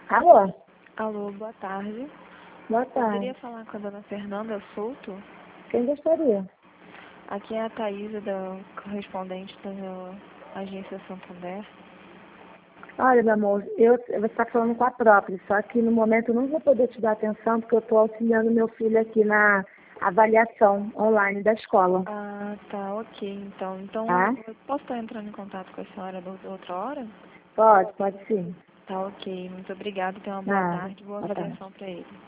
Alô? Alô, boa tarde. Boa Eu tarde. queria falar com a dona Fernanda Souto. Quem gostaria? Aqui é a Thaísa, da correspondente da Agência Santander. Olha, meu amor, você está falando com a própria, só que no momento eu não vou poder te dar atenção porque eu estou auxiliando meu filho aqui na avaliação online da escola. Ah, tá, ok, então. Então, Tá? eu posso estar entrando em contato com a senhora outra hora? Pode sim. Tá, ok. Muito obrigada. Tenha uma boa Nada. tarde. Boa Boa tarde. avaliação para ele.